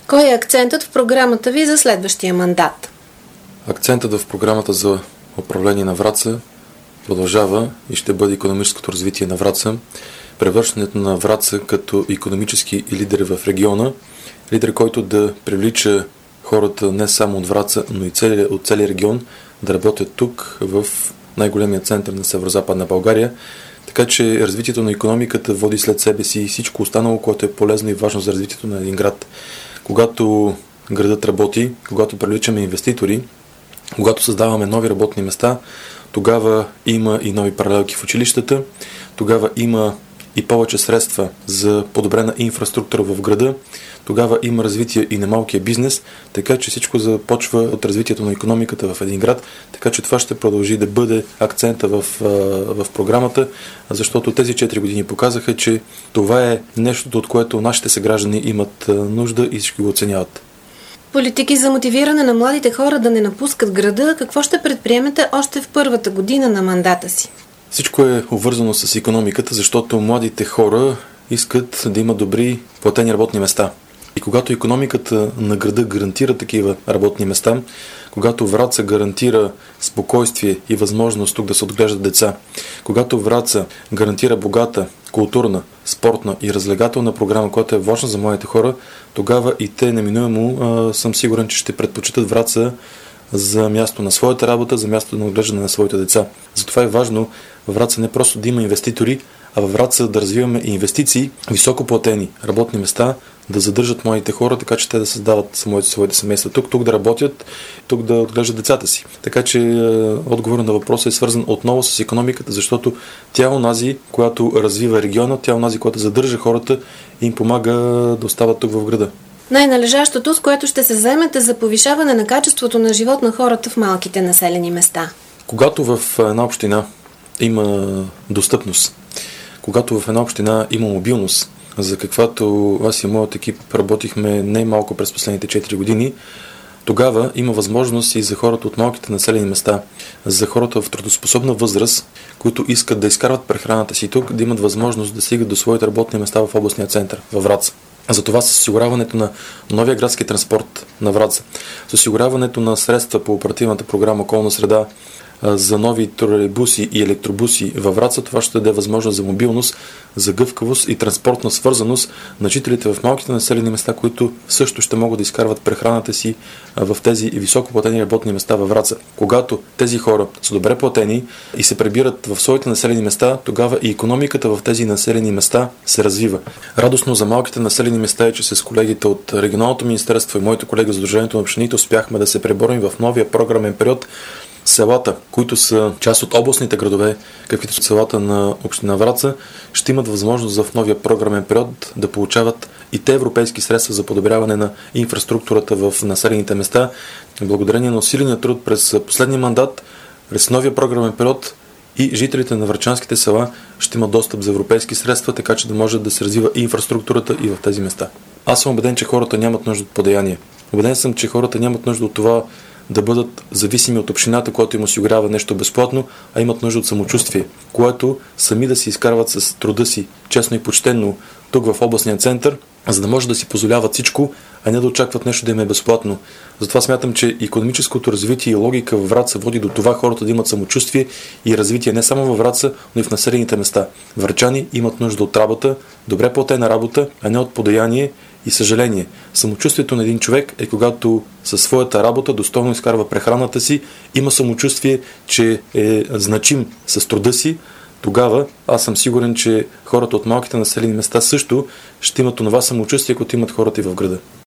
Кой е акцентът в програмата ви за следващия мандат? Акцентът в програмата за управление на Враца продължава и ще бъде икономическото развитие на Враца, превръщането на Враца като икономически лидер в региона, лидер, който да привлича хората не само от Враца, но и от целия регион да работят тук в най-големия център на северо-западна България. Така че развитието на икономиката води след себе си всичко останало, което е полезно и важно за развитието на един град. Когато градът работи, когато привличаме инвеститори, когато създаваме нови работни места, тогава има и нови паралелки в училищата, тогава има и повече средства за подобрена инфраструктура в града, тогава има развитие и на малкия бизнес, така че всичко започва от развитието на икономиката в един град, така че това ще продължи да бъде акцента в програмата, защото тези 4 години показаха, че това е нещото, от което нашите съграждани имат нужда и всички го оценяват. Политики за мотивиране на младите хора да не напускат града, какво ще предприемете още в първата година на мандата си? Всичко е обвързано с икономиката, защото младите хора искат да имат добри платени работни места. И когато икономиката на града гарантира такива работни места, когато Враца гарантира спокойствие и възможност тук да се отглеждат деца, когато Враца гарантира богата, културна, спортна и развлекателна програма, която е важна за младите хора, тогава и те неминуемо съм сигурен, че ще предпочитат Враца за място на своята работа, за място на отглеждане на своите деца. Затова е важно във Враца не просто да има инвеститори, а във Враца да развиваме инвестиции, високоплатени работни места, да задържат младите хора, така че те да създават своите семейства тук да работят, тук да отглеждат децата си. Така че отговорът на въпроса е свързан отново с икономиката, защото тя е онази, която развива региона, тя е онази, която задържа хората и им помага да остават тук в града. Най-належащото, с което ще се заемете за повишаване на качеството на живот на хората в малките населени места. Когато в една община има достъпност, когато в една община има мобилност, за каквато аз и моят екип работихме не малко през последните 4 години, тогава има възможност и за хората от малките населени места, за хората в трудоспособна възраст, които искат да изкарват прехраната си тук, да имат възможност да стигат до своите работни места в областния център, във Враца. Затова с осигуряването на новия градски транспорт на Враца, с осигуряването на средства по оперативната програма Околна среда за нови тролейбуси и електробуси във Враца, това ще даде възможност за мобилност, за гъвкавост и транспортна свързаност на жителите в малките населени места, които също ще могат да изкарват прехраната си в тези високоплатени работни места във Враца. Когато тези хора са добре платени и се прибират в своите населени места, тогава и икономиката в тези населени места се развива. Радостно за малките населени места е, че с колегите от Регионалното министерство и моите колеги от Сдружението на общините успяхме да се преборим в новия програмен период селата, които са част от областните градове, каквито са селата на община Враца, ще имат възможност в новия програмен период да получават и те европейски средства за подобряване на инфраструктурата в населените места. Благодарение на усиления труд през последния мандат, през новия програмен период и жителите на врачанските села ще имат достъп за европейски средства, така че да може да се развива инфраструктурата и в тези места. Аз съм убеден, че хората нямат нужда от подаяние. Убеден съм, че хората нямат нужда от това да бъдат зависими от общината, която им осигурява нещо безплатно, а имат нужда от самочувствие, което сами да си изкарват с труда си, честно и почтенно, тук в областния център, за да може да си позволяват всичко, а не да очакват нещо да им е безплатно. Затова смятам, че икономическото развитие и логика във Враца води до това хората да имат самочувствие и развитие не само във Враца, но и в населените места. Врачани имат нужда от работа, добре платена работа, а не от подаяние и съжаление. Самочувствието на един човек е когато със своята работа достойно изкарва прехраната си, има самочувствие, че е значим с труда си, тогава аз съм сигурен, че хората от малките населени места също ще имат това самочувствие, което имат хората и в града.